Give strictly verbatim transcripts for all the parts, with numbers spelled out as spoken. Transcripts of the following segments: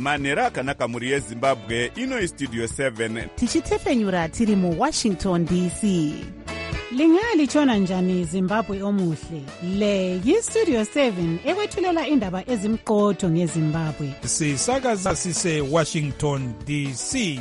manhero akanaka mhuri yezimbabwe. Ino istudio seven tichitefenyura tiri muwashington D C. Lingalitshona njani Zimbabwe omuhle? Le yistudio seven ekwethulela indaba ezimqotho ngeZimbabwe. Sisakaza sise Washington D C.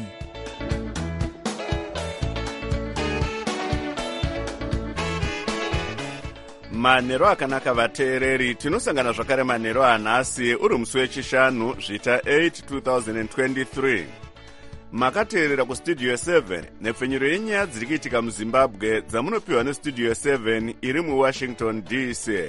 manhero akanaka vateereri, tinosangana zvakare manhero anhasi uri musi wechishanu zvita eight twenty twenty-three. Makateerera kustudio seven nepfenyuro yenyaya dziri kuitika muzimbabwe dzamunopiwa nestudio seven iri muwashington D C.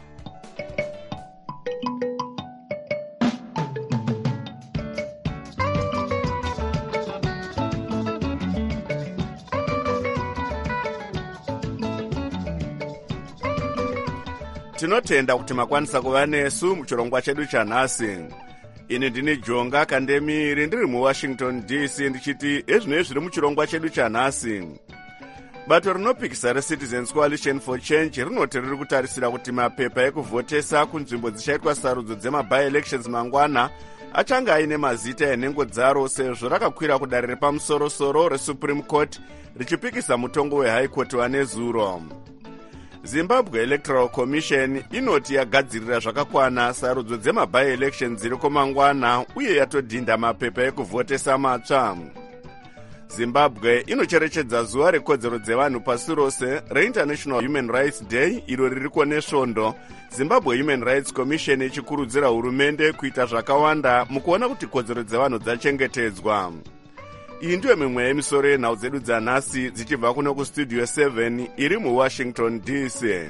Tinotenda kuti makwanisa kuva nesu muchirongwa chedu chanhasi. Ini ndini Jonga Kandemiri ndiri muWashington D C ndichiti ezvinoi zviri muchirongwa chedu chanhasi. Bato rinopikisa reCitizens Coalition for Change rinoti riri kutarisira kuti mapepa ekuvhotesa kunzvimbo dzichaitwa sarudzo dzema-by-elections mangwana achanga aine mazita enhengo dzaro sezvo rakakwira kudare repamusoro-soro reSupreme Court richipikisa mutongo weHigh Court wanezuro. Zimbabwe Electoral Commission inoti yagadzirira zvakakwana sarudzo dzema-by-elections dziriko mangwana uye yatodhinda mapepa ekuvhotesa matsva. Zimbabwe inocherechedza zuva rekodzero dzevanhu pasi rose reInternational Human Rights Day iro ririko nesvondo. Zimbabwe Human Rights Commission ichikurudzira hurumende kuita zvakawanda mukuona kuti kodzero dzevanhu dzachengetedzwa. Iyi ndiyo mimwe yemisoro yenhau dzedu dzanhasi dzichibva kuno kustudio seven iri muWashington D C.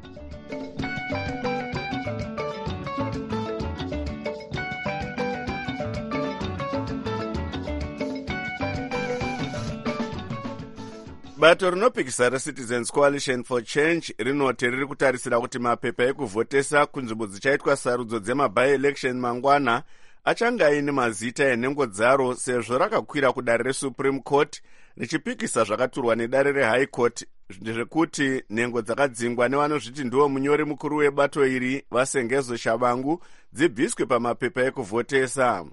Bato rinopikisa reCitizens Coalition for Change rinoti riri kutarisira kuti mapepa ekuvhotesa kunzvimbo dzichaitwa sarudzo dzema-by-election mangwana achanga aine mazita enhengo dzaro sezvo rakakwira kudare reSupreme Court richipikisa zvakaturwa nedare reHigh Court zvekuti nhengo dzakadzingwa nevanozviti ndiwo munyori mukuru webato iri Vasengezo Shabangu dzibviswe pamapepa ekuvhotesa.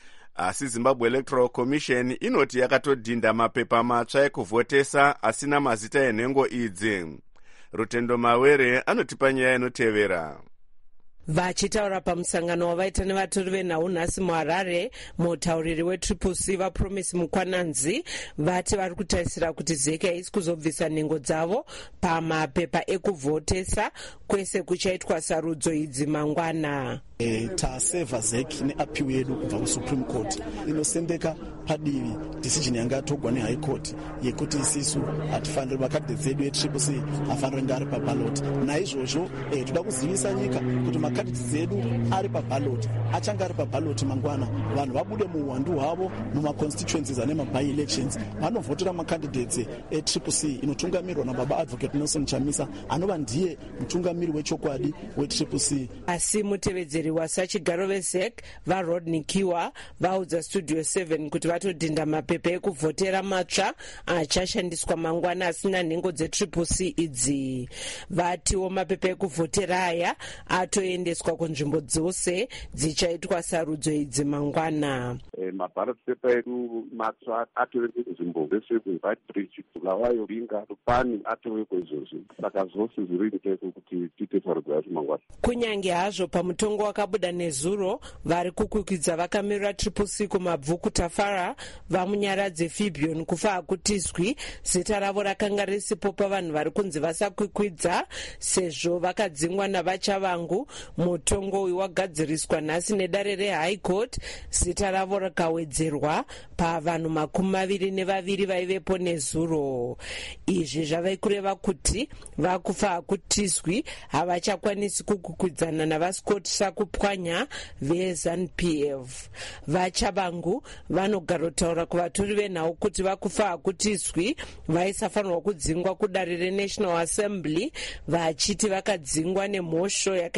Asi Zimbabwe Electoral Commission inoti yakatodhinda mapepa matsva ekuvhotesa asina mazita enhengo idzi. Rutendo Mawere anotipa nyaya inotevera. Vachitaura pamusangano wavaita nevatori venhau nhasi muHarare, mutauriri weTriple C vaPromise Mukwananzi vati vari kutarisira kuti zeka haisi kuzobvisa nhengo dzavo pamapepa ekuvhotesa kwese kuchaitwa sarudzo idzi mangwana. E, taseva zeki neapiwi yedu kubva kuSupreme Court inosendeka padivi decision yanga yatogwa neHigh Court yekuti isisu hatifaniri makandidate edu eTriple C afaniri kunge ari paballot. Naizvozvo e, toda kuzivisa nyika kuti makandidate edu ari paballot achanga ari paballot mangwana. Vanhu vabude muhwandu hwavo mumaconstituencies ane maby-elections vanovhotera makandidates eTriple C inotungamirwa nababa Advocate Nelson Chamisa anova ndiye mutungamiri wechokwadi weTriple C. Asi mutevedzeri wasachigaro veSec vaRodney Kiwa vaudza Studio seven kuti vatodhinda mapepa ekuvhotera matsva achashandiswa mangwana asina nhengo dzeTriple C idzi. Vatiwo mapepa ekuvhotera aya atoendeswa kunzvimbo dzose dzichaitwa sarudzo idzi mangwana. E, maballot paper edu matsva atove kunzvimbo dzese kuVightbridge, Bulawayo, Ringa, Lupani atove kwezvozvo. Saka zvose zviri ndeko kuti tiite sarudzo yacho mangwana. Kunyange hazvo pamutongo wakabuda nezuro vari kukwikidza vakamirira Triple C kumabvuku Tafara vamunyaradze Fibion kufa hakutizwi zita ravo rakanga risipo pavanhu vari kunzi vasakwikwidza sezvo vakadzingwa navachavangu. Mutongo uyu wagadziriswa nhasi nedare reHigh Court zita ravo rakawedzerwa pavanhu makumi maviri nevaviri vaivepo nezuro. Izvi zvave kureva kuti vakufa hakutizwi havachakwanisi kukwikwidzana navaScott Sakupwanya veZANU-P F. Vachabangu vanogarotaura kuvatori venhau kuti vakufa hakutizwi vaisafanirwa kudzingwa kudare reNational Assembly vachiti vakadzingwa nemhosho yakaitika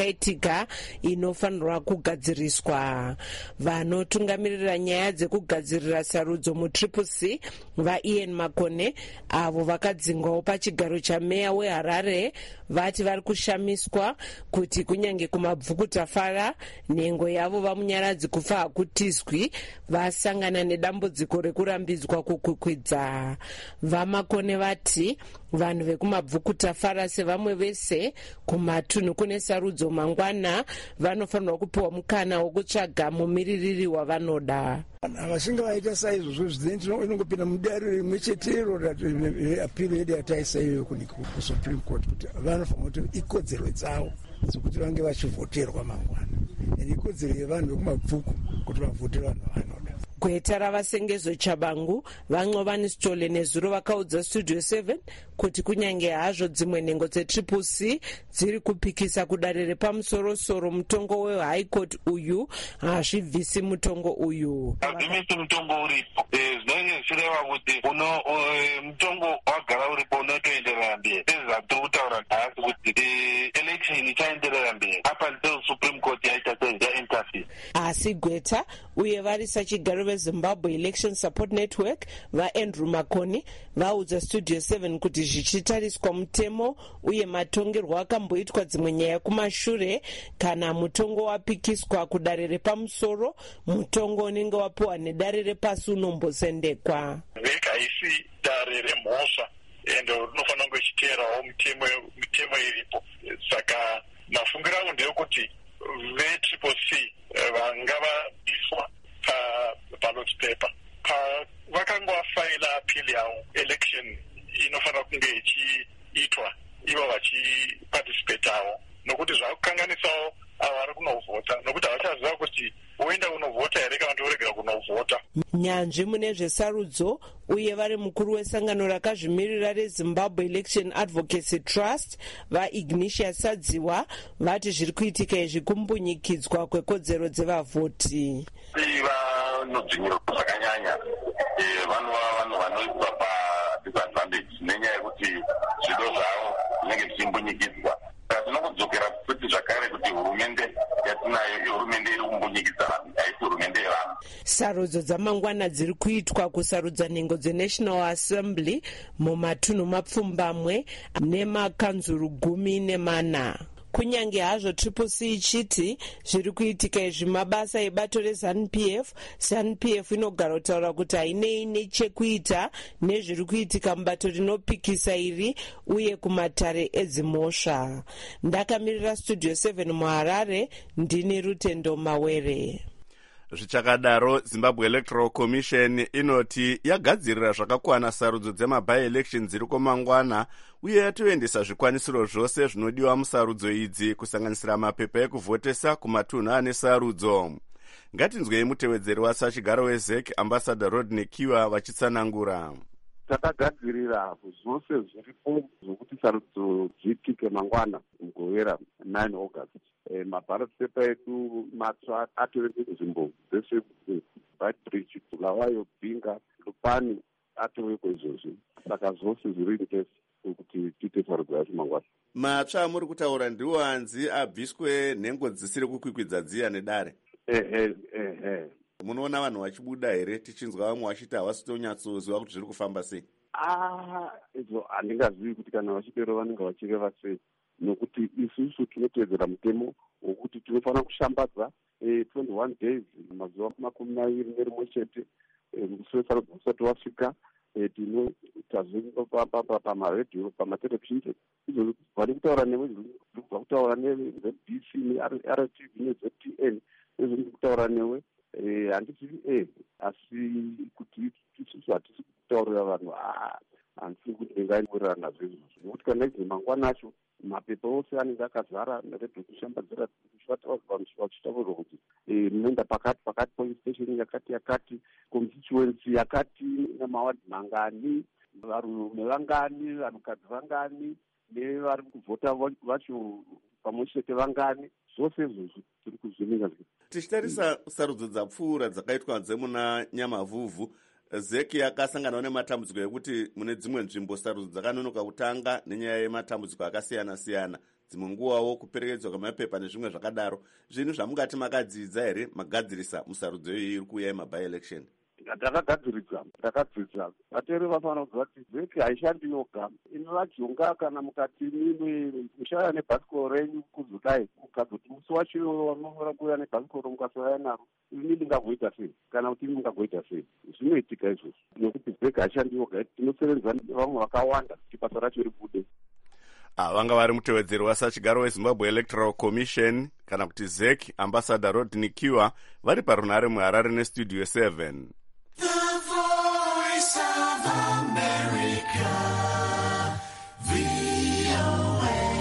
yega inofanirwa kugadziriswa. Vanotungamirira nyaya dzekugadzirira sarudzo mutriple C vaIan Makone avo vakadzingwawo pachigaro chameya weHarare vati vari kushamiswa kuti kunyange kumabvukutafara nhengo yavo vamunyaradzi kufa hakutizwi vasangana nedambudziko rekurambidzwa kukwikwidza. VaMakone vati vanhu vekumabvukutafara sevamwe vese kumatunhu kune sarudzo mangwana vanofanirwa kupiwa mukana wokutsvaga mumiririri wavanoda. Vachinge vaita saizvozvo zvizinei inongopinda mudare rimwe chetero apiro yedu yataisa iyoyo kusupreme court kuti vanofanira kuti ikodzero dzavo dzokuti vange vachivhoterwa mangwana ende ikodzero yevanhu vekumabvuku kuti vavhote vanhu vanoda. Gweta ravasengezo Chabangu vaNcovani Sitole nezuro vakaudza Studio seven kuti kunyange hazvo dzimwe nhengo dzetriple C dziri kupikisa kudare repamusorosoro mutongo weHigh Court uyu hazvibvisi mutongo uyu. Hazvibvisi mutongo uripo. Zvinenge zvichireva kuti uno mutongo wagara uripo unotoenderera mberi. Zvatiri kutaura nhasi kuti election ichaenderera mberi up until Supreme Court yaita yainterfere. Asi Gweta uye vari sachigaro veZimbabwe Election Support Network vaAndrew Makone vaudza Studio seven kuti zvichitariswa mutemo uye matongerwo akamboitwa dzimwe nyaya kumashure kana mutongo wapikiswa kudare repamusoro mutongo unenge wapiwa nedare repasi unombosendekwa. Vhiki haisi dare remhosva ende unofanira kunge uchiteerawo mitemo iripo. Saka mafungiro angu ndeyekuti vetriple C vangavabviswa paballot paper vakanga vafaila apili yavo election inofanira kunge ichiitwa ivo vachiparticipatawo nokuti zvakukanganisawo avo vari kunovhota nokuti havachaziva kuti woenda kunovhota here kana kuti woregera kunovhota. Nyanzvi mune zvesarudzo uye vari mukuru wesangano rakazvimirira reZimbabwe Election Advocacy Trust vaIgnatius Sadziwa vati zviri kuitika izvi kumbunyikidzwa kwekodzero dzevavhoti. Vanodzvinyirwa zvakanyanya vanova vanhu vanoiswa padisadvantage nenyaya yekuti zvido zvavo zvinenge zvichimbunyikidzwa. Tinokudzokera kuti zvakare kuti hurumende yatinayo ihurumende iri kumbunyikidza vanhu haisi hurumende yevanhu. Sarudzo dzamangwana dziri kuitwa kusarudza nhengo dzeNational Assembly mumatunhu mapfumbamwe nemakanzuru gumi nemana. Kunyange hazvo triple C ichiti zviri kuitika izvi mabasa ebato reZANU-P F, ZANU-P F inogara kutaura kuti hainei nechekuita nezviri kuitika mubato rinopikisa iri uye kumatare edzimhosva. Ndakamirira Studio seven muHarare, ndini Rutendo Mawere. Zvichakadaro, Zimbabwe Electoral Commission inoti yagadzirira zvakakwana sarudzo dzemabi-election dziri komangwana uye yatoendesa zvikwanisiro zvose zvinodiwa musarudzo idzi kusanganisira mapepa ekuvhotesa kumatunhu ane sarudzo. Ngatinzwei mutevedzeri wasachigaro weZEC Ambassador Rodney Kiwa vachitsanangura. Takagadzirira zvose zviripo zvokuti sarudzo dziitike mangwana mugowera nine August. E, maballot paper edu matsva atove kuZimbabwe dzese Beitbridge, Bulawayo, Bhinga, Lupani atove kwezvozvo. Saka zvose zviri intese kuti tiite sarudzo yacho mangwana. Matsva amuri kutaura ndiwo hanzi abviswe nhengo dzisiri kukwikwidza dziya nedare. Ehe ehe. Munoona vanhu vachibuda here tichinzwa vamwe vachiti havasi tonyatsoziva kuti zviri kufamba sei? Ah, izvo handingazivi kuti kana vachipero vanenge vachireva sei. Nokuti isusu tinotevedzera mutemo wokuti tinofanira kushambadza eh, twenty-one days mazuva makumi maviri nerimwe chete musi wesarudzo usati wasvika. Tinotazvipa pamaredhiyo pamaterevhizheni izvo vari kutaura newe zviri kutaura neZ B C neR T V neZ T N ezviri kutaura newe handizivi e asi kuti isusu hatisi kutaurira vanhu handisi kuti ndingaingurira nazvo izvozvo nokuti kana idzo mangwana acho mapepa ose anenge akazara neredhiyo kushambadzira vachitaurwa kuti munoenda pakati pakati police station yakati yakati constituency yakati namawadhi mangani varume vangani vanhukadzi vangani nevari kuvhota vacho pamwe chete vangani zvose izvozvo tiri kuzvininga. Tichitarisa sarudzo dzapfuura dzakaitwa dzemuna Nyamavhuvhu, zeki akasanganawo nematambudziko ekuti mune dzimwe nzvimbo sarudzo dzakanonoka kutanga nenyaya yematambudziko akasiyana-siyana, dzimwe nguvawo kuperekedzwa kwemapepa nezvimwe zvakadaro. Zvinhu zvamungati makadzidza here magadzirisa musarudzo iyoyi iri kuuya yemabi-election? Ndakagadziridza, ndakadzidza. Vateri vafanira kuziva kuti zeki haishandi yoga. Inovajonga kana mukati mimwe mushaya nebhasikoro renyu kuzodai ukazoti musi wacho wanofanira kuuya nebhasikoro mukasauya naro, ini ndingagoita sei kana kuti ini mungagoita sei? Zvinoitika izvozvo nekuti zeki haishandi yoga, tinosevenza vamwe vakawanda kuti basa racho ribude. Ah, vanga vari mutevedzeri wasachigaro weZimbabwe Electoral Commission kana kuti Z E C, Ambassador Rodney Kiwa, vari parunare muHarare neStudio seven. The Voice of America, V O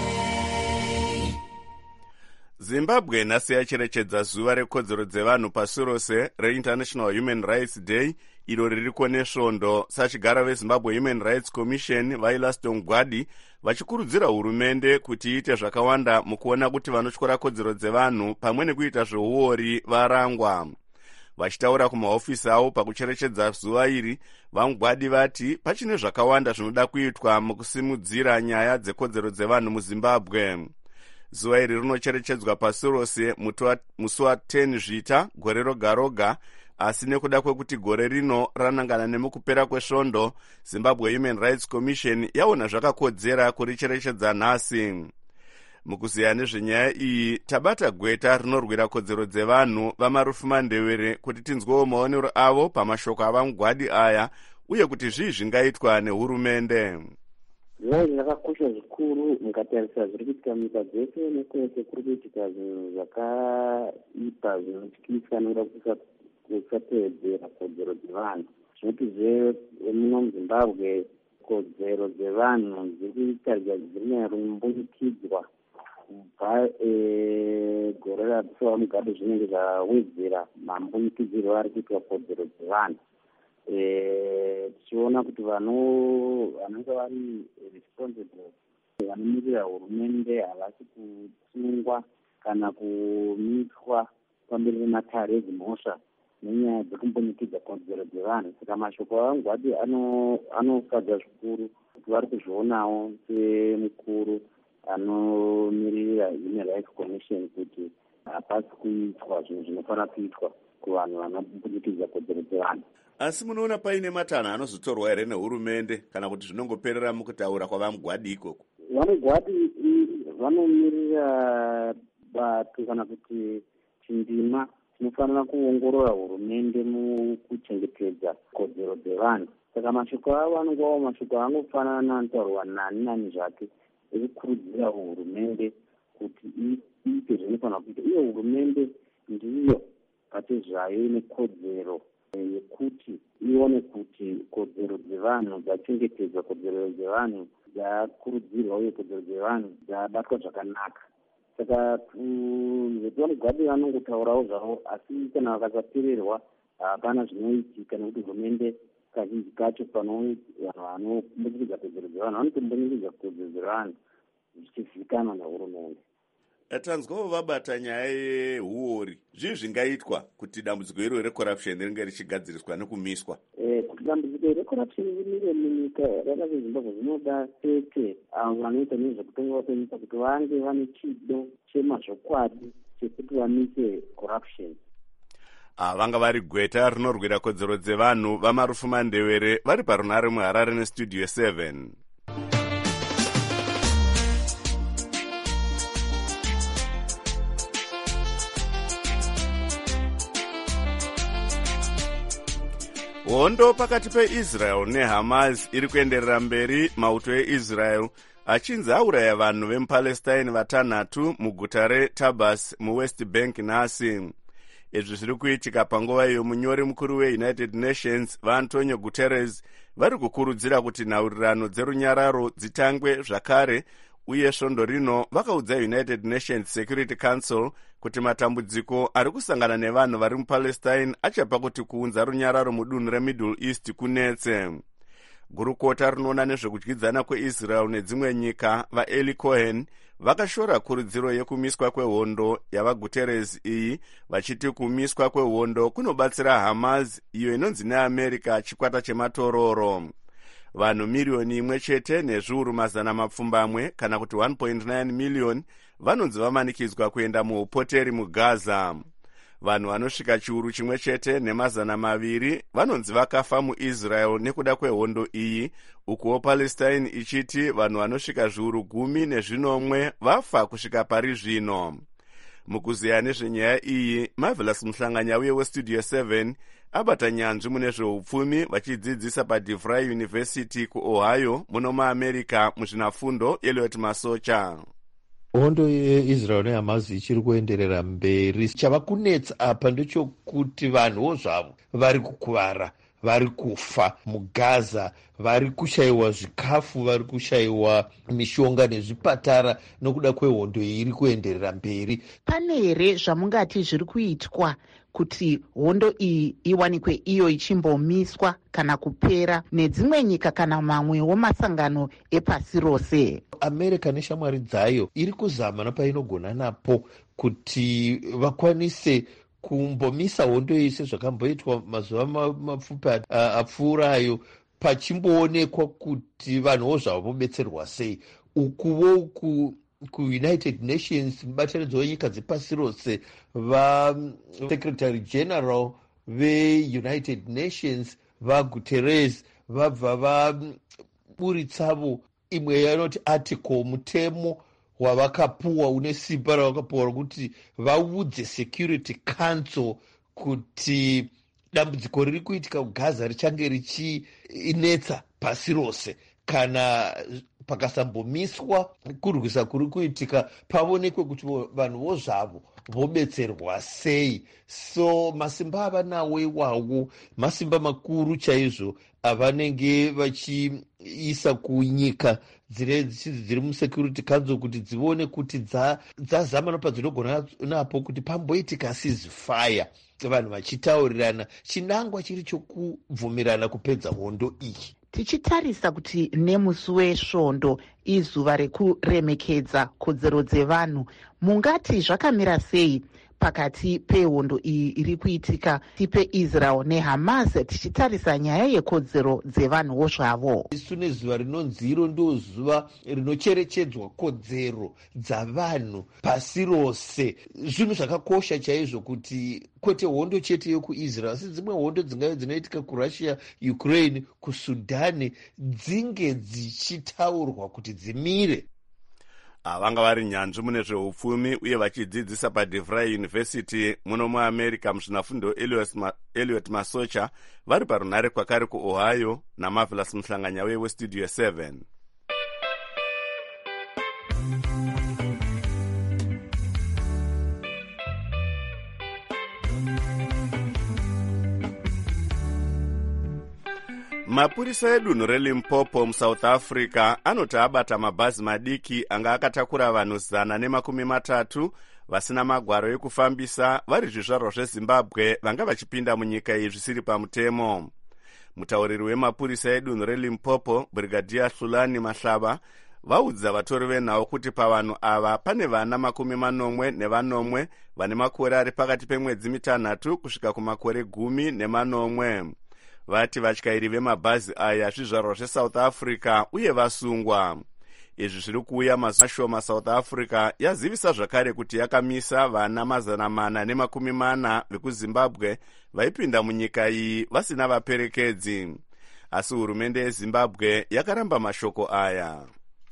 A. Zimbabwe nhasi yacherechedza zuva rekodzero dzevanhu pasi rose reInternational Human Rights Day, iro ririko nesvondo. Sachigara veZimbabwe Human Rights Commission Vailaston Gwadi vachikurudzira hurumende kuti iite zvakawanda mukuona kuti vanotyora kodzero dzevanhu pamwe nekuita zveuori varangwa. Vachitaura kumahofisi avo pakucherechedza zuva iri, vaMugwadi vati pachine zvakawanda zvinoda kuitwa mukusimudzira nyaya dzekodzero dzevanhu muZimbabwe. Zuva iri rinocherechedzwa pasi rose musi wa10 Zvita gore roga roga, asi nekuda kwekuti gore rino ranangana nemukupera kwesvondo, Zimbabwe Human Rights Commission yaona zvakakodzera kuricherechedza nhasi. Mukuziya nezvenyaya iyi, tabata gweta rinorwira kodzero dzevanhu vaMarufu Mandewere kuti tinzwewo maonero avo pamashoko avaMugwadi aya uye kuti zvii zvingaitwa nehurumende. Zvai zvakakosha zvikuru mukatarisa zviri kuitika munyika dzese nekwese kuri kuitika zvinhu zvakaipa zvinotyisa nokuda kusatevedzera kodzero dzevanhu. Zvinotizve muno muZimbabwe kodzero dzevanhu dziri kutarika dzirinyarumbukidzwa kubva gore rapfuura Mugabe zvinenge zvawedzera mambunikidzirwo ari kuitwa kodzero dzevanhu. Tichiona kuti vanenge vari responsible vanomirira hurumende havasi kusungwa kana kumitwa pamberi pematare edzimhosva nenyaya dzekumbundikidza kodzero dzevanhu. Saka mashoko avaMugwadi anofadza zvikuru kuti vari kuzvionawo semukuru anomirira Human Rights Commission kuti hapasi kuitwa zvinhu zvinofanira kuitwa kuvanhu vanombundikidza kodzero dzevanhu. Asi munoona paine matanho anozotorwa here nehurumende kana kuti zvinongoperera mukutaura kwavaMugwadi ikoko? VaMugwadi vanomirira bato kana kuti chindima chinofanira kuongorora hurumende mukuchengetedza kodzero dzevanhu. Saka mashoko avo anongovawo mashoko angofanana anotaurwa nani nani zvake ekukurudzira hurumende kuti iite zvinofanira kuita. Iyo hurumende ndiyo pate zvayo ine kodzero yekuti ione kuti kodzero dzevanhu dzachengetedzwa, kodzero dzevanhu dzakurudzirwa uye kodzero dzevanhu dzabatwa zvakanaka. Saka VaMugwadi vanongotaurawo zvavo, asi kana vakasapererwa hapana zvinoitika nekuti hurumende kazhinji kacho pano vanhu vanombundikidza kodzero dzevanhu vanotombundikidza kodzero dzevanhu zvichizivikanwa nehurumende. Tanzwawo vabata nyaya yehuori. Zvii zvingaitwa kuti dambudziko iro recorruption ringe richigadziriswa nekumiswa? Eh, kuti dambudziko recorruption rimire munyika yakaita Zimbabwe zvinoda tete avo vanoita nezvekutonga kwenyika kuti vange vane chido chemazvokwadi chekuti vamise corruption. Ah, vanga vari gweta rinorwira kodzero dzevanhu vaMarufu Mandewere vari parunare muHarare neStudio seven. Hondo pakati peIsrael neHamas iri kuenderera mberi, mauto eIsrael achinzi auraya vanhu vemuPalestine vatanhatu muguta reTabas muWest Bank nhasi. Izvi zviri kuitika panguva iyo munyori mukuru weUnited Nations vaAntonio Guterres vari kukurudzira kuti nhaurirano dzerunyararo dzitangwe zvakare, uye svondo rino vakaudza United Nations Security Council kuti matambudziko ari kusangana nevanhu vari muPalestine achapa kuti kuunza runyararo mudunhu reMiddle East kunetse. Gurukota rinoona nezvekudyidzana kweIsrael nedzimwe nyika vaEli Cohen vakashora kurudziro yekumiswa kwehondo yavaguterres iyi, vachiti kumiswa kwehondo kunobatsira Hamas, iyo inonzi neAmerica chikwata chematororo. Vanhu miriyoni imwe chete nezviuru mazana mapfumbamwe kana kuti one point nine million vanonzi vamanikidzwa kuenda muupoteri muGaza. Vanhu vanosvika chiuru chimwe chete nemazana maviri vanonzi vakafa muIsrael nekuda kwehondo iyi, ukuwo Palestine ichiti vanhu vanosvika zviuru gumi nezvinomwe vafa kusvika pari zvino. Mukuziya nezvenyaya iyi, Marvelous Muhlanganyauye weStudio seven abata nyanzvi mune zveupfumi vachidzidzisa paDeVry University kuOhio muno muAmerica muzvinafundo Elliot Masocha. Hondo yeIsrael neHamas ichiri kuenderera mberi. Chava kunetsa apa ndechokuti vanhuwo zvavo vari kukuvara, vari kufa muGaza, vari kushayiwa zvikafu, vari kushayiwa mishonga nezvipatara nokuda kwehondo iri kuenderera mberi. Pane here zvamungati zviri kuitwa kuti hondo iyi iwanikwe iyo ichimbomiswa kana kupera nedzimwe nyika kana mamwewo masangano epasi rose? America neshamwari dzayo iri kuzama napainogona napo kuti vakwanise kumbomisa hondo iyi sezvakamboitwa mazuva mapfupi apfuurayo, pachimboonekwa kuti vanhuwo zvavo vobetserwa sei. Ukuwo uku kuUnited Nations, mubatanidzo wenyika dzepasi rose, vaSecretary General veUnited Nations vaGuterres vabva vaburitsavo imwe yanoti article, mutemo wavakapuwa une simba ravakapuwa rokuti vaudze Security Council kuti dambudziko riri kuitika kuGaza richange richinetsa pasi rose kana pakasambommiswa kurwisa kuri kuitika pavonekwe kuti vanhuwo zvavo vobetserwa sei. So masimba avanawo iwawo masimba makuru chaizvo avanenge vachiisa kunyika dziri muSecurity Council kuti dzione kuti dzazama dza napadzinogona napo kuti pamboitika ceasefire, vanhu vachitaurirana, chinangwa chiri chokubvumirana kupedza hondo iyi. Tichitarisa kuti nemusi wesvondo izuva rekuremekedza kodzero dzevanhu, mungati zvakamira sei pakati pehondo iyi iri kuitika peIsrael neHamas, tichitarisa nyaya yekodzero dzevanhuwo zvavo? Isu nezuva rinonzi iro ndo zuva rinocherechedzwa kodzero dzavanhu pasi rose. Zvinhu zvakakosha chaizvo kuti kwete hondo chete yokuIsrael asi dzimwe hondo dzingayo dzinoitika kuRussia, Ukraine, kuSudani dzinge dzichitaurwa kuti dzimire. Vanga vari nyanzvi mune zveupfumi uye vachidzidzisa paDeVry University muno muAmerica muzvinafundo Elliot Masocha vari parunhare kwakare kuOhio naMarvelous Muhlanganyauye weStudio seven. Mapurisa edunhu reLimpopo muSouth Africa anoti abata mabhazi madiki anga akatakura vanhu zana nemakumi matatu vasina magwaro ekufambisa vari zvizvarwa zveZimbabwe vanga vachipinda munyika iyi zvisiri pamutemo. Mutauriri wemapurisa edunhu reLimpopo, Brigadier Hlulani Mahlaba, vaudza vatori venhau kuti pavanhu ava pane vana makumi manomwe nevanomwe vane makore ari pakati pemwedzi mitanhatu kusvika kumakore gumi nemanomwe. Vati vatyairi vemabhazi aya zvizvarwa zveSouth Africa uye vasungwa. Izvi zviri kuuya mazuva shoma South Africa yazivisa zvakare kuti yakamisa vana mazana mana nemakumi mana vekuZimbabwe vaipinda munyika iyi vasina vaperekedzi. Asi hurumende yeZimbabwe yakaramba mashoko aya.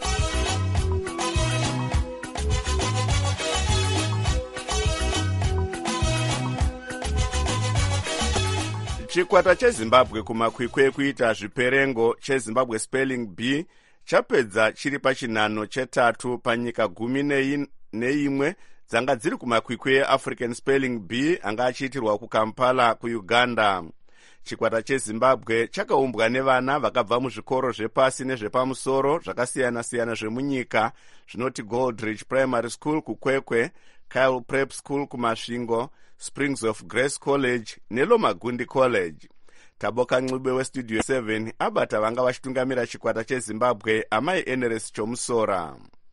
Chikwata cheZimbabwe kumakwikwi ekuita zviperengo cheZimbabwe Spelling Bee chapedza chiri pachinhano chetatu panyika gumi neimwe dzanga dziri kumakwikwi eAfrican Spelling Bee anga achiitirwa kuKampala kuUganda. Chikwata cheZimbabwe chakaumbwa nevana vakabva muzvikoro zvepasi nezvepamusoro zvakasiyana-siyana zvemunyika zvinoti Goldridge Primary School kuKwekwe, Kyle Prep School kuMasvingo, Springs of Grace College neLomagundi College. Taboka Ncube weStudio seven abata vanga vachitungamira chikwata cheZimbabwe amai Eneres Chomusora.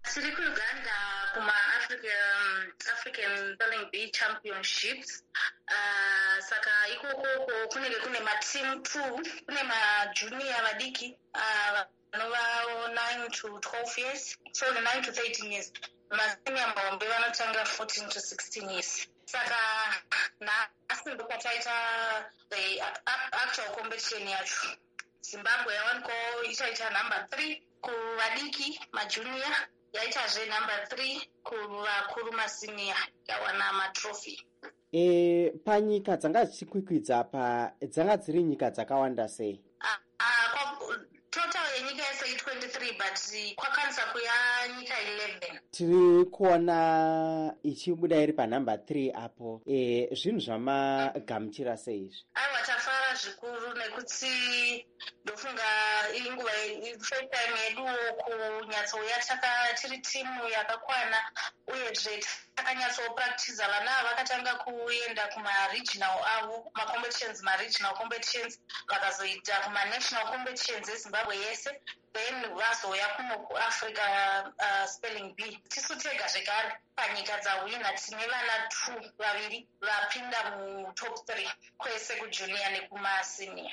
tiri kuuganda kuma-african African Spelling Bee Championships. Uh, saka ikokoko kunenge kune matimu two, kune majunior madiki uh, vanova nine to twelve years, sorry nine to thirteen years. Masenior maombe vanotanga fourteen to sixteen years. Saka nhasi ndokataita the actual competition yacho. Zimbabwe yawaniko ichaita number three kuvadiki majunior, yaitazve number three kuvakuru masenior, yawana matrophy. E, panyika dzanga dzichikwikwidza apa dzanga dziri nyika dzakawanda sei? Uh, uh, total yenyika yese twenty-three but kwakwanisa kuya nyika eleven. Tiri kuona ichibuda iri panumber three apo. E, zvinhu zvamagamuchira sei izvi? Aiwa, tafara zvikuru nekuti ndofunga inguva first time yeduwo kunyatsouya tiri timu yakakwana, uyezve takanyatsopractiza. Vana vakatanga kuenda kuma-regional avo, ma-competitions, ma-regional competitions, vakazoita kuma-national competitions eZimbabwe yese, then vazoya kuno kuAfrica uh, Spelling Bee. Tisu tega zvekare panyika dzawina tine vana two, vaviri vapinda mu-top three kwese kujunior nekumasenior.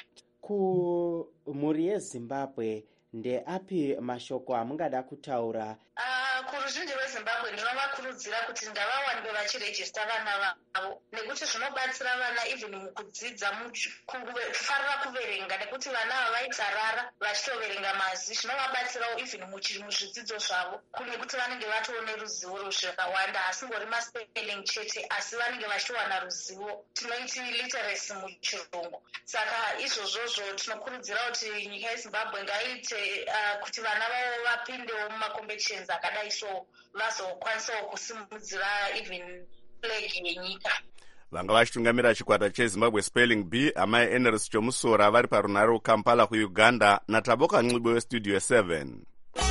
Kumhuri yeZimbabwe ndeapi mashoko amungada kutaura? Uh, kuruzhinji rweZimbabwe ndinovakurudzira kuti ngavawanike vachirejista vana vavo, nekuti zvinobatsira vana even mukudzidza, kufarira kuverenga, nekuti vana ava vaitsarara vachitoverenga mazwi, zvinovabatsirawo even muzvidzidzo zvavo, kunekuti vanenge vatoone ruzivo rwezvakawanda, hasingori maspelling chete, asi vanenge vachitowana ruzivo, tinoiti literacy muchirungu. Saka izvozvozvo tinokurudzira kuti nyika yeZimbabwe ngaite uh, kuti vana vavo vapindewo mumacompetitions akadai, so vazokwanisawo kusimudzira even flag yenyika. Vanga vachitungamira chikwata cheZimbabwe Spelling Bee amai Eneris Chomusora vari parunhare Kampala kuUganda, naTaboka Ncube weStudio seven.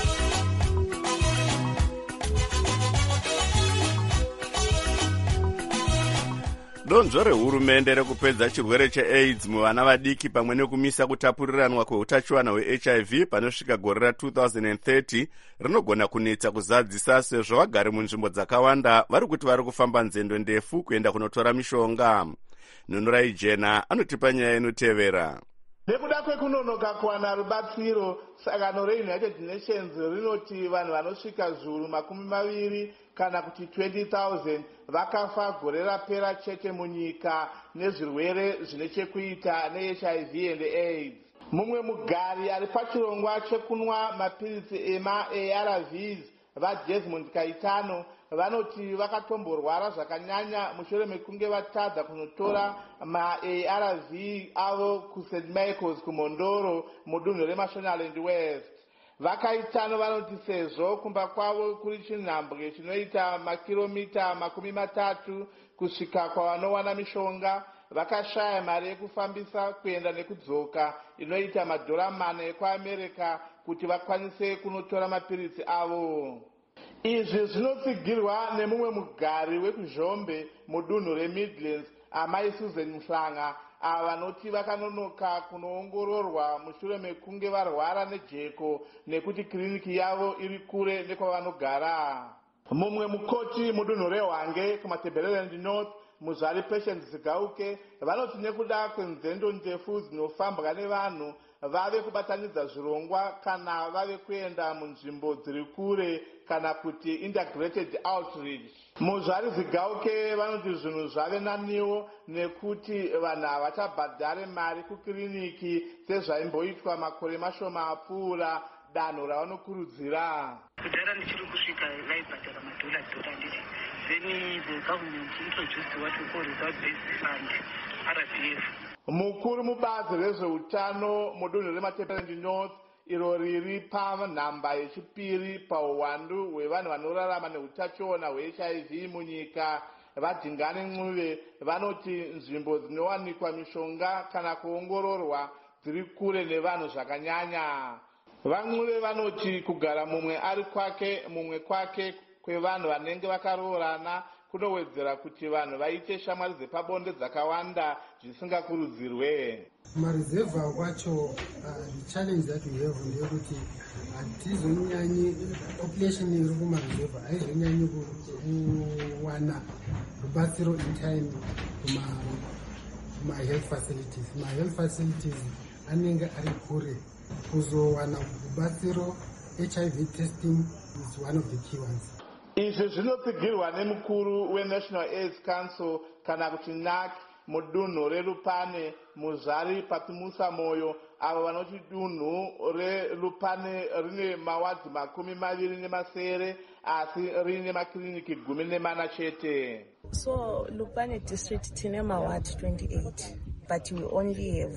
Donzvo rehurumende rekupedza chirwere cheAIDS muvana vadiki pamwe nekumisa kutapuriranwa kweutachiwana hweH I V panosvika gore ra two thousand thirty rinogona kunetsa kuzadzisa, sezvo vagari munzvimbo dzakawanda vari kuti vari kufamba nzendo ndefu kuenda kunotora mishonga. Nunurai Jena anotipa nyaya inotevera. Nekuda kwekunonoka kuwana rubatsiro, sangano reUnited Nations rinoti vanhu vanosvika zviuru makumi maviri kana kuti twenty thousand vakafa gore rapera chete munyika nezvirwere zvine chekuita neH I V and AIDS. Mumwe mugari ari pachirongwa chekunwa mapiritsi ema-A R Vs vaDesmond Kaitano vanoti vakatomborwara zvakanyanya mushure mekunge vatadza kunotora ma-A R V avo kuSt Michael's kuMondoro mudunhu reMashonaland West. Vakaitano vanoti sezvo kumba kwavo kuri chinhambwe chinoita makiromita makumi matatu kusvika kwavanowana mishonga, vakashaya mari yekufambisa kuenda nekudzoka inoita madhora mana ekuAmerica kuti vakwanise kunotora mapiritsi avo. Izvi zvinotsigirwa nemumwe mugari wekuzhombe mudunhu reMidlands, amai Susan Mhlanga, ava vanoti vakanonoka kunoongororwa mushure mekunge varwara nejeko nekuti kiriniki yavo iri kure nekwavanogara. Mumwe mukoti mudunhu reHwange kumaTebeleland North, Muzvari Patience Zigauke, vanoti nekuda kwenzendo ndefu dzinofambwa nevanhu vave kubatanidza zvirongwa kana vave kuenda munzvimbo dziri kure kana kuti integrated outreach. Muzvari Zigauke vanoti zvinhu zvave naniwo nekuti vanhu havachabhadhare mari kukiriniki sezvaimboitwa makore mashoma apfuura danho ravanokurudzira. Kudhara ndichiri kusvika vaibhadhara madhola dhora nditi. Then the government introduced what we call result-based fund, R B F. Mukuru mubazi rezveutano mudunhu reMatebeleland North, iro riri panhamba yechipiri pauwandu hwevanhu vanorarama neutachiona hweH I V munyika, vaDingane Ncube vanoti nzvimbo dzinowanikwa mishonga kana kuongororwa dziri kure nevanhu zvakanyanya. VaNcube vanoti kugara mumwe ari kwake mumwe kwake kwevanhu vanenge vakaroorana kunowedzera kuti vanhu vaite shamwari dzepabonde dzakawanda zvisingakurudzirwe. Mareserva kwacho the challenge that we have ndeyekuti hatizonyanyi population iri kumareserva haizonyanyi kuwana rubatsiro in time kuma-health facilities. Ma-health facilities anenge ari kure. Kuzowana rubatsiro H I V testing is one of the key ones. Izvi zvinotsigirwa nemukuru weNational AIDS Council kana kuti N A C mudunhu reRupane muzvari Patimusa Moyo, avo vanoti dunhu reRupane rine mawadhi makumi maviri nemasere asi rine makiriniki gumi nemana chete. So Lupane district tine maward twenty-eight, but we only have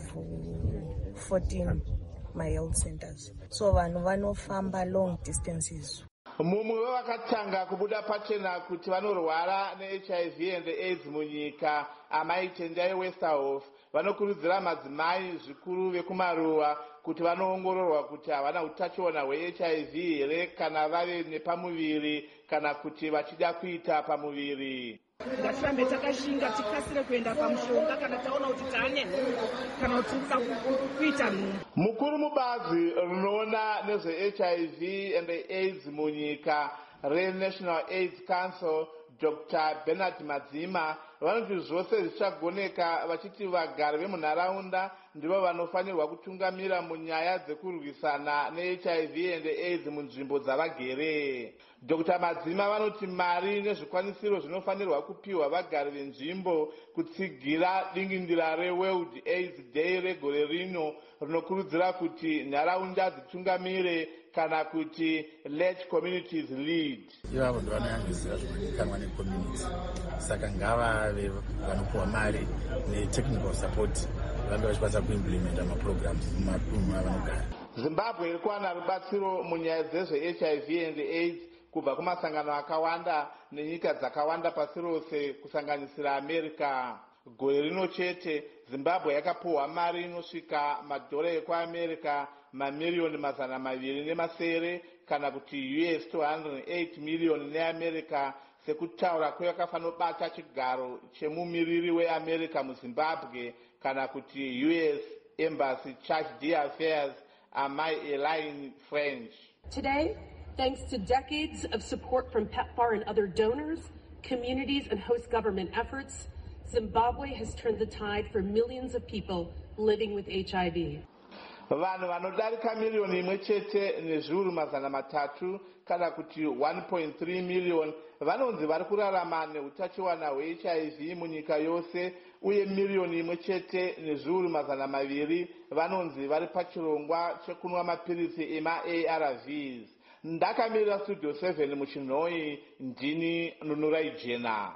fourteen my health centers. So vanhu vanofamba long distances. Mumwe wevakatanga kubuda pachena kuti vanorwara ne-H I V and AIDS munyika, amai Tendai Westerhoff, vanokurudzira madzimai zvikuru vekumaruwa kuti vanoongororwa kuti havana utachiona hwe-H I V here kana vave nepamuviri kana kuti vachida kuita pamuviri. Ngatirambe takashinga tikasire kuenda pamushonga kana taona kuti tane kana kuti tikuda kuita nhumbu. Mukuru mubazi rinoona nezve-H I V and AIDS munyika reNational AIDS Council Doctor Bernard Madzima vanoti zvose zvichagoneka vachiti vagari vemunharaunda ndivo vanofanirwa kutungamira munyaya dzekurwisana ne-H I V and AIDS munzvimbo dzavagere. Doctor Madzima vanoti mari nezvikwanisiro zvinofanirwa kupiwa vagari venzvimbo kutsigira dingindira reWorld AIDS Day regore rino rinokurudzira kuti nharaunda dzitungamire kana kuti let communities lead. Ivavo ndovanoyambizira zvinozivikanwa necommunity, saka ngavave vanopiwa mari netechnical support vange vachikwanisa kuimplementa maprograms mumadunhu avanogara. Zimbabwe iri kuwana rubatsiro munyaya dzezve-H I V and AIDS kubva kumasangano akawanda nenyika dzakawanda pasi rose kusanganisira America. Gore rino chete Zimbabwe yakapuhwa mari inosvika madhora ekuAmerica mamiriyoni mazana maviri nemasere kana kuti U S two hundred eight million neAmerica sekutaura kweyakafanobata chigaro chemumiriri weAmerica muZimbabwe kana kuti U S Embassy Charge d'Affaires amai Elaine French. Today, thanks to decades of support from PEPFAR and other donors, communities and host government efforts, Zimbabwe has turned the tide for millions of people living with H I V. Vanhu vanodarika miliyoni imwe chete nezviuru mazana matatu kana kuti one point three million vanonzi vari kurarama neutachiwana hwe-H I V munyika yose, uye miliyoni imwe chete nezviuru mazana maviri vanonzi vari pachirongwa chekunwa mapirisi ema-A R Vs. Ndakamirira Studio seven muchinhoi, ndini Nunurai Jena.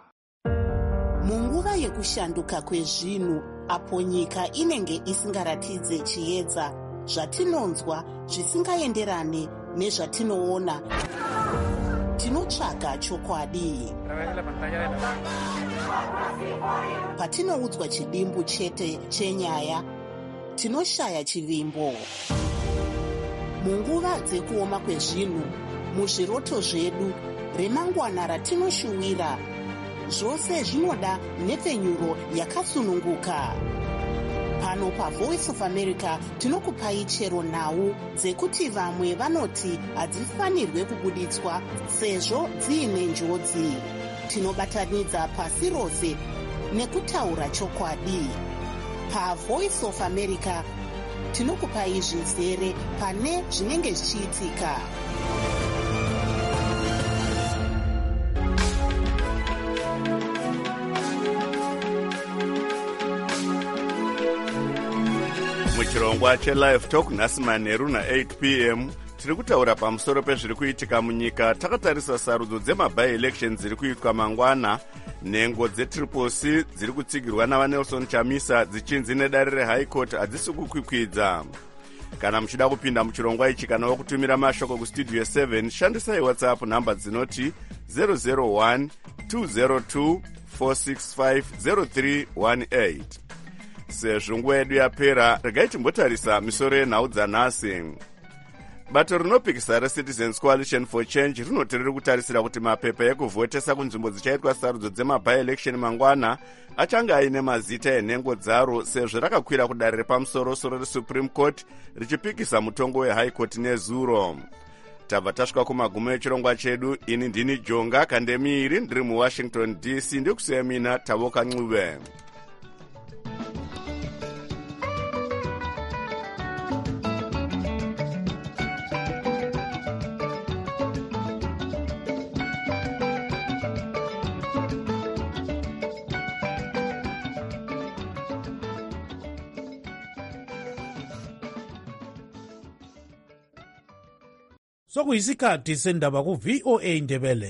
Munguva yekushanduka kwezvinhu apo nyika inenge isingaratidze chiedza, zvatinonzwa zvisingaenderane nezvatinoona, tinotsvaga chokwadi. Patinoudzwa chidimbu chete chenyaya, tinoshaya chivimbo. Munguva dzekuoma kwezvinhu, muzviroto zvedu, remangwana ratinoshuwira, zvose zvinoda nhepfenyuro yakasununguka. Pano paVoice of America tinokupai chero nhau dzekuti vamwe vanoti hadzifanirwe kubuditswa sezvo dziine njodzi. Tinobatanidza pasi rose nekutaura chokwadi. PaVoice of America tinokupai zvizere pane zvinenge zvichiitika. Muchirongwa cheLive Talk nhasi manheru na-eight p m tiri kutaura pamusoro pezviri kuitika munyika, takatarisa sarudzo dzema-by-elections dziri kuitwa mangwana, nhengo dzetriple C dziri kutsigirwa navaNelson Chamisa dzichinzi nedare reHigh Court hadzisi kukwikwidza. Kana muchida kupinda muchirongwa ichi kana wakutumira mashoko kustudio seven, shandisai WhatsApp nhamba dzinoti zero zero one two zero two four six five zero three one eight. Sezvo nguva yedu yapera, regai timbotarisa misoro yenhau dzanhasi. bato rinopikisa recitizens coalition for change rinoti riri kutarisira kuti mapepa ekuvhotesa kunzvimbo dzichaitwa sarudzo dzemabi-election mangwana achange aine mazita enhengo dzaro sezvo rakakwira kudare repamusorosoro resupreme court richipikisa mutongo wehigh court nezuro. tabva tasvika kumagumo echirongwa chedu. ini ndini jonga kandemiri ndiri muwashington D C ndikusiyemina Tavoka Ncube. sokuyisikhathi sendaba ku-V O A Ndebele.